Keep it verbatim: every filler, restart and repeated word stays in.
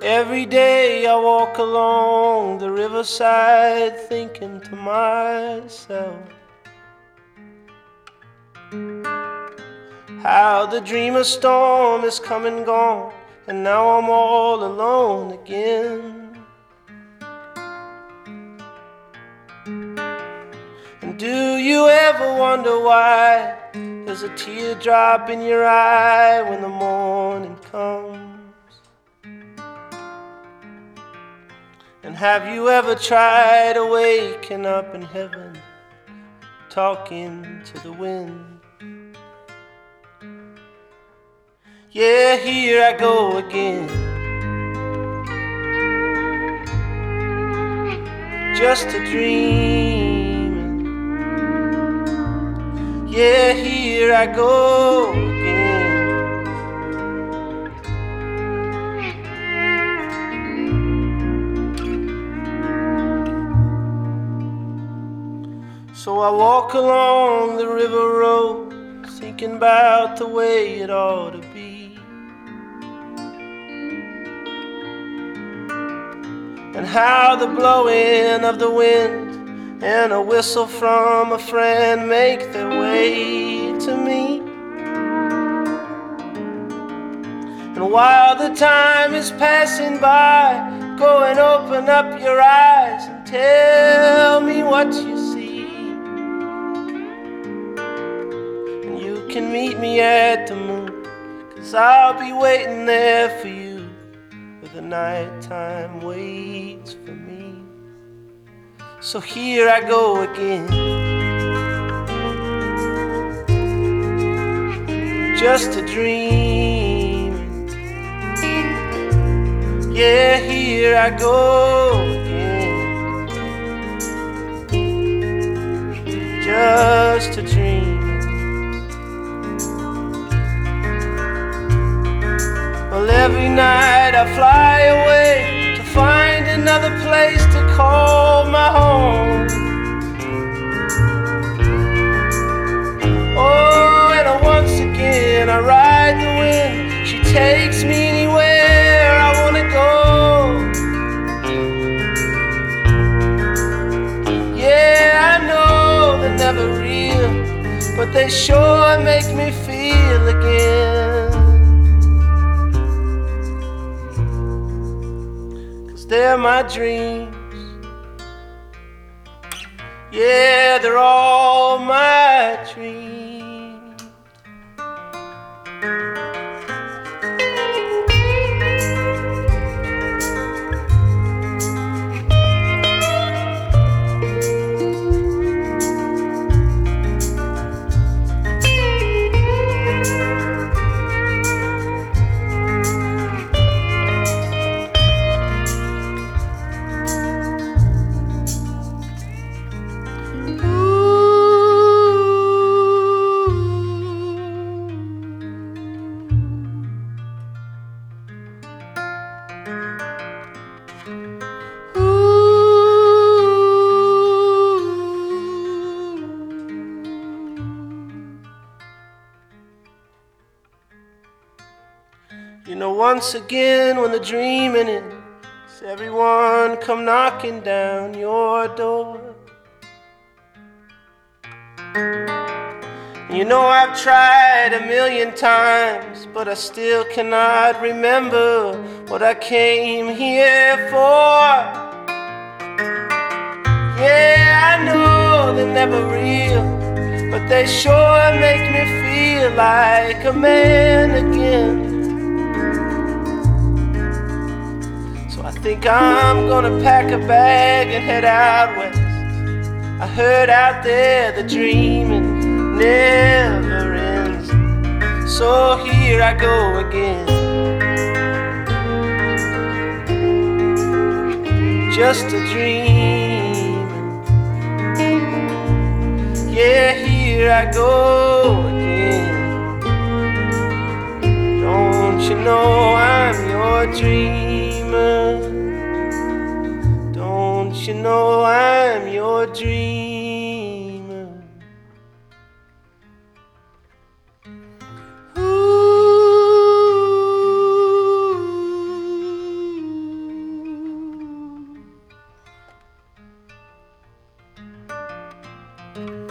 Every day I walk along the riverside thinking to myself how the dreamer storm is come and gone, and now I'm all alone again. And do you ever wonder why there's a teardrop in your eye when the morning comes? And have you ever tried waking up in heaven, talking to the wind? Yeah, here I go again, just a dreaming. Yeah, here I go again. So I walk along the river road, thinking about the way it ought to be, and how the blowing of the wind and a whistle from a friend make their way to me. And while the time is passing by, go and open up your eyes and tell me what you see. And you can meet me at the moon, 'cause I'll be waiting there for you, where the nighttime waits for me. So here I go again, just a dream. Yeah, here I go again, just a dream. Well, every night I fly away to find another place to call my home. Oh, and once again I ride the wind, she takes me anywhere I wanna go. Yeah, I know they're never real, but they sure make me feel again. 'Cause they're my dreams. Yeah, they're all my dreams. You know, once again when the dreaming ends, everyone come knocking down your door. You know I've tried a million times, but I still cannot remember what I came here for. Yeah, I know they're never real, but they sure make me feel like a man again. I think I'm gonna pack a bag and head out west. I heard out there the dreaming never ends. So here I go again, just a dream. Yeah, here I go again. Don't you know I'm your dreamer? Don't you know I'm your dreamer? Ooh. Thank